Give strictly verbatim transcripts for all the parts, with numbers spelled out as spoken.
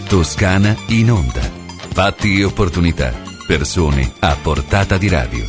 Toscana in onda. Fatti e opportunità. Persone a portata di radio.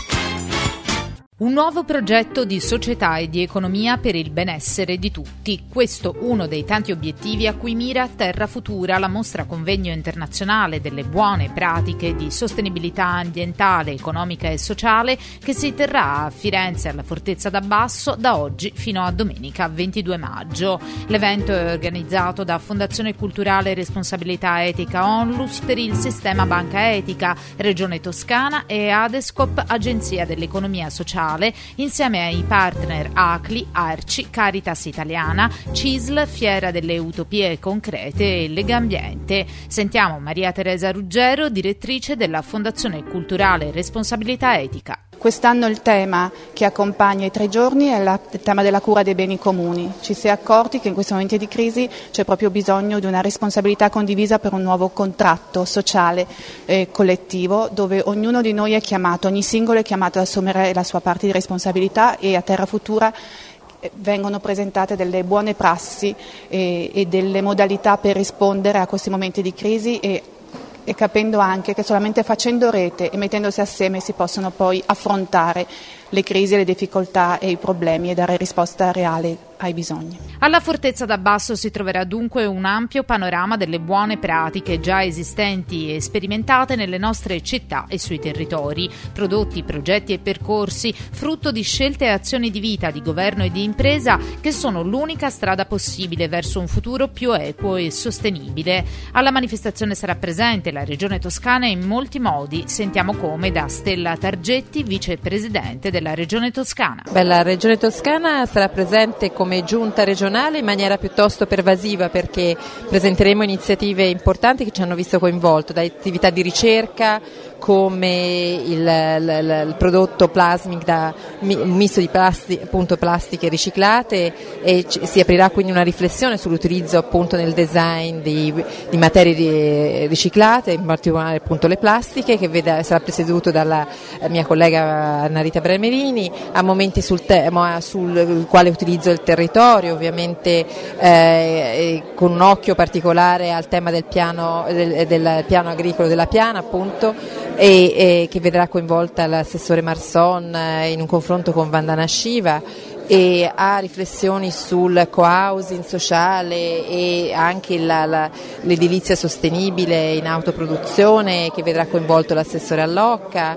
Un nuovo progetto di società e di economia per il benessere di tutti. Questo uno dei tanti obiettivi a cui mira Terra Futura, la mostra convegno internazionale delle buone pratiche di sostenibilità ambientale, economica e sociale che si terrà a Firenze alla Fortezza d'Abbasso da oggi fino a domenica ventidue maggio. L'evento è organizzato da Fondazione Culturale Responsabilità Etica Onlus per il Sistema Banca Etica, Regione Toscana e Adescop, Agenzia dell'Economia Sociale, insieme ai partner A C L I, Arci, Caritas Italiana, C I S L, Fiera delle Utopie Concrete e Legambiente. Sentiamo Maria Teresa Ruggero, direttrice della Fondazione Culturale Responsabilità Etica. Quest'anno il tema che accompagna i tre giorni è la, il tema della cura dei beni comuni. Ci si è accorti che in questi momenti di crisi c'è proprio bisogno di una responsabilità condivisa per un nuovo contratto sociale eh, collettivo, dove ognuno di noi è chiamato, ogni singolo è chiamato ad assumere la sua parte di responsabilità, e a Terra Futura vengono presentate delle buone prassi e, e delle modalità per rispondere a questi momenti di crisi e e capendo anche che solamente facendo rete e mettendosi assieme si possono poi affrontare le crisi, le difficoltà e i problemi e dare risposta reale ai bisogni. Alla Fortezza d'Abbasso si troverà dunque un ampio panorama delle buone pratiche già esistenti e sperimentate nelle nostre città e sui territori, prodotti, progetti e percorsi, frutto di scelte e azioni di vita, di governo e di impresa che sono l'unica strada possibile verso un futuro più equo e sostenibile. Alla manifestazione sarà presente la Regione Toscana in molti modi. Sentiamo come da Stella Targetti, vicepresidente della Regione Toscana. Beh, la Regione Toscana sarà presente come giunta regionale in maniera piuttosto pervasiva, perché presenteremo iniziative importanti che ci hanno visto coinvolto, da attività di ricerca come il, il, il prodotto Plasmic, da, un misto di plasti, appunto, plastiche riciclate, e ci, si aprirà quindi una riflessione sull'utilizzo appunto nel design di, di materie di, riciclate, in particolare appunto le plastiche, che veda, sarà presieduto dalla mia collega Annarita Bremerini, a momenti sul tema sul quale utilizzo il territorio, ovviamente eh, con un occhio particolare al tema del piano, del, del piano agricolo della Piana appunto, e, e che vedrà coinvolta l'assessore Marson eh, in un confronto con Vandana Shiva, e a riflessioni sul co-housing sociale e anche la, la, l'edilizia sostenibile in autoproduzione, che vedrà coinvolto l'assessore Allocca,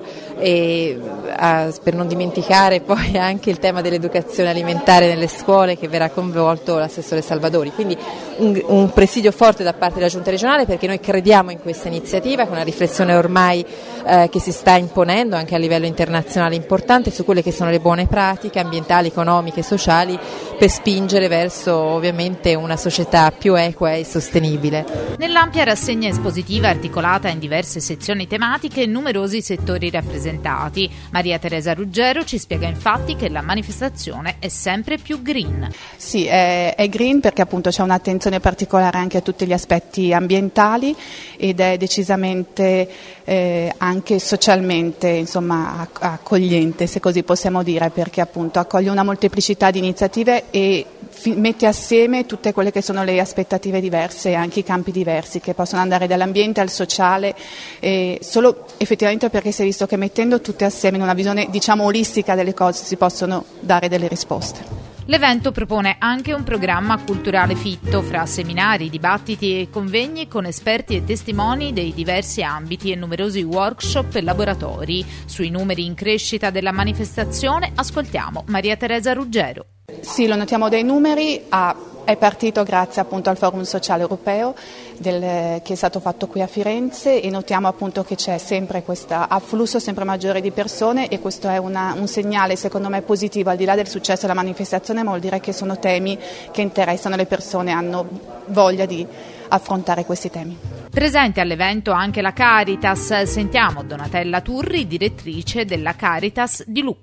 e a, per non dimenticare poi anche il tema dell'educazione alimentare nelle scuole, che verrà coinvolto l'assessore Salvadori. Quindi un, un presidio forte da parte della Giunta regionale, perché noi crediamo in questa iniziativa, con una riflessione ormai eh, che si sta imponendo anche a livello internazionale importante su quelle che sono le buone pratiche ambientali, economiche e sociali, per spingere verso ovviamente una società più equa e sostenibile. Nell'ampia rassegna espositiva articolata in diverse sezioni tematiche e numerosi settori rappresentati, Maria Teresa Ruggero ci spiega infatti che la manifestazione è sempre più green. Sì, è, è green perché appunto c'è un'attenzione particolare anche a tutti gli aspetti ambientali, ed è decisamente eh, anche socialmente, insomma, accogliente, se così possiamo dire, perché appunto accoglie una molteplicità di iniziative e fi- mette assieme tutte quelle che sono le aspettative diverse e anche i campi diversi, che possono andare dall'ambiente al sociale, eh, solo effettivamente perché si è visto che mettendo tutte assieme in una visione, diciamo, olistica delle cose si possono dare delle risposte. L'evento propone anche un programma culturale fitto fra seminari, dibattiti e convegni con esperti e testimoni dei diversi ambiti e numerosi workshop e laboratori. Sui numeri in crescita della manifestazione ascoltiamo Maria Teresa Ruggero. Sì, lo notiamo dai numeri. Ah, è partito grazie appunto al Forum Sociale Europeo del, che è stato fatto qui a Firenze, e notiamo appunto che c'è sempre questo afflusso sempre maggiore di persone, e questo è una, un segnale secondo me positivo, al di là del successo della manifestazione, ma vuol dire che sono temi che interessano le persone, hanno voglia di affrontare questi temi. Presente all'evento anche la Caritas. Sentiamo Donatella Turri, direttrice della Caritas di Lucca.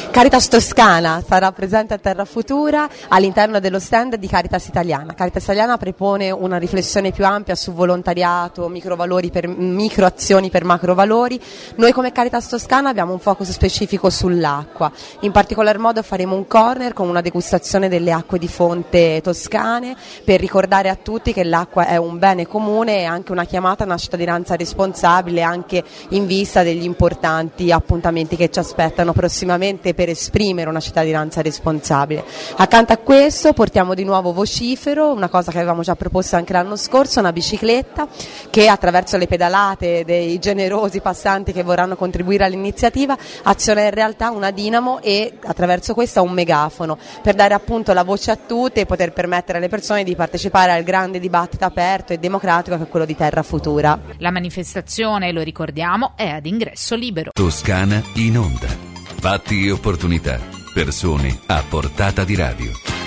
Caritas Toscana sarà presente a Terra Futura all'interno dello stand di Caritas Italiana. Caritas Italiana propone una riflessione più ampia su volontariato, microvalori per, microazioni per macrovalori. Noi come Caritas Toscana abbiamo un focus specifico sull'acqua, in particolar modo faremo un corner con una degustazione delle acque di fonte toscane per ricordare a tutti che l'acqua è un bene comune e anche una chiamata a una cittadinanza responsabile, anche in vista degli importanti appuntamenti che ci aspettano prossimamente per esprimere una cittadinanza responsabile. Accanto a questo portiamo di nuovo Vocifero, una cosa che avevamo già proposto anche l'anno scorso, una bicicletta che attraverso le pedalate dei generosi passanti che vorranno contribuire all'iniziativa aziona in realtà una dinamo e attraverso questa un megafono per dare appunto la voce a tutti e poter permettere alle persone di partecipare al grande dibattito aperto e democratico che è quello di Terra Futura. La manifestazione, lo ricordiamo, è ad ingresso libero. Toscana in onda. Fatti e opportunità. Persone a portata di radio.